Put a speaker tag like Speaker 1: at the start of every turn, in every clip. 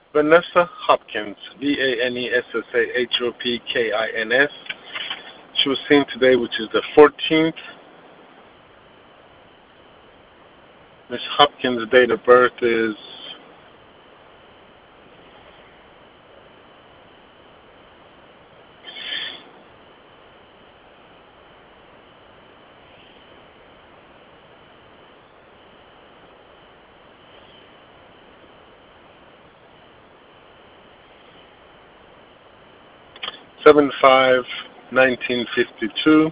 Speaker 1: Vanessa Hopkins, VANESSAHOPKINS. She was seen today, which is the 14th. Miss Hopkins' date of birth is 7/5/1952.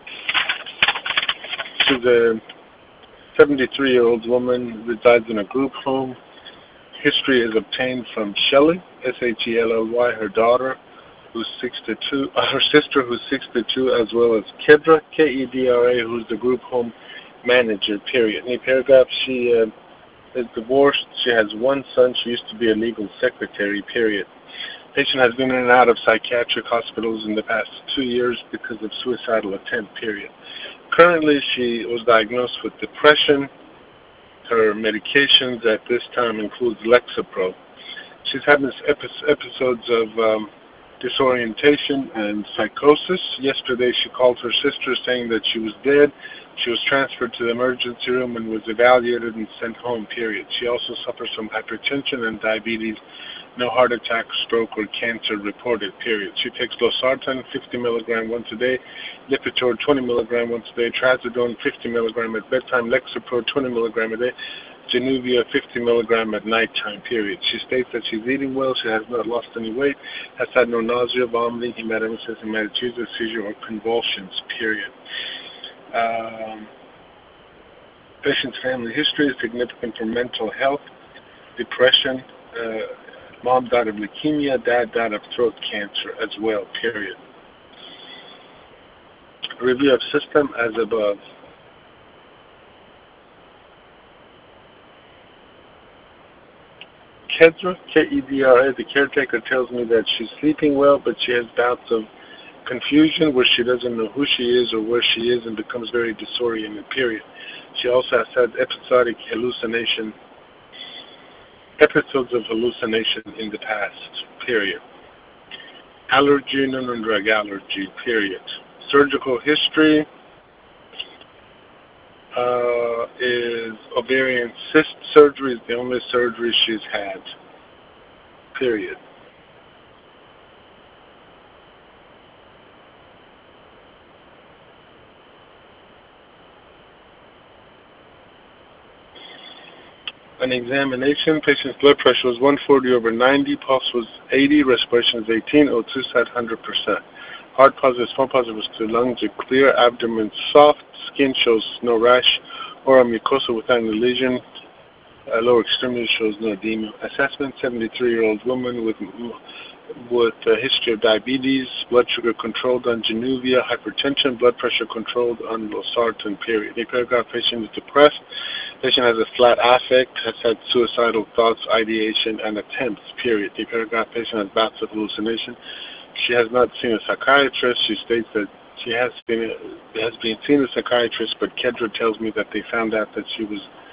Speaker 1: She's a 73-year-old woman, resides in a group home. History is obtained from Shelley, Shelly, her daughter, who's 62, her sister, who's 62, as well as Kedra, Kedra, who's the group home manager, period. In the paragraph, she is divorced. She has one son. She used to be a legal secretary, period. Patient has been in and out of psychiatric hospitals in the past 2 years because of suicidal attempt, period. Currently, she was diagnosed with depression. Her medications at this time includes Lexapro. She's having episodes of disorientation and psychosis. Yesterday, she called her sister saying that she was dead. She was transferred to the emergency room and was evaluated and sent home, period. She also suffers from hypertension and diabetes. No heart attack, stroke, or cancer reported, period. She takes losartan 50 milligram once a day, Lipitor 20 milligram once a day, Trazodone 50 milligram at bedtime, Lexapro 20 milligram a day, Januvia 50 milligram at nighttime, period. She states that she's eating well, she has not lost any weight, has had no nausea, vomiting, hematemesis, hematuria, seizure, or convulsions, period. Patient's family history is significant for mental health, depression. Mom died of leukemia, dad died of throat cancer as well, period. Review of system as above. Kedra, Kedra, the caretaker, tells me that she's sleeping well, but she has bouts of confusion where she doesn't know who she is or where she is and becomes very disoriented, period. She also has had episodic episodes of hallucination in the past, period. Allergy, non-drug allergy, period. Surgical history is ovarian cyst surgery is the only surgery she's had, period. An examination, patient's blood pressure was 140/90, pulse was 80, respiration is 18, O2 sat 100%. Heart positive, small positive was 2, lungs are clear, abdomen soft, skin shows no rash, oral mucosa without any lesion, lower extremity shows no edema. Assessment, 73-year-old woman with a history of diabetes, blood sugar controlled on Januvia, hypertension, blood pressure controlled on losartan, period. A paragraph, patient is depressed. Patient has a flat affect, has had suicidal thoughts, ideation, and attempts, period. The paragraph, patient has bouts of hallucination. She has not seen a psychiatrist. She states that she has been seen a psychiatrist, but Kedra tells me that they found out that she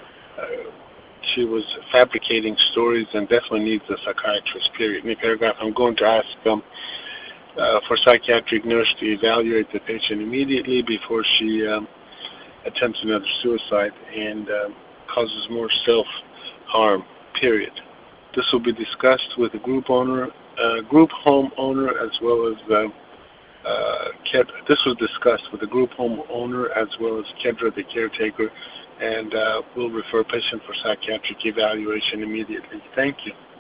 Speaker 1: was fabricating stories and definitely needs a psychiatrist, period. In the paragraph, I'm going to ask for psychiatric nurse to evaluate the patient immediately before she attempts another suicide and causes more self-harm, period. This will be discussed with the group home owner, as well as this was discussed with the group home owner as well as Kedra, the caretaker, and we'll refer patient for psychiatric evaluation immediately. Thank you.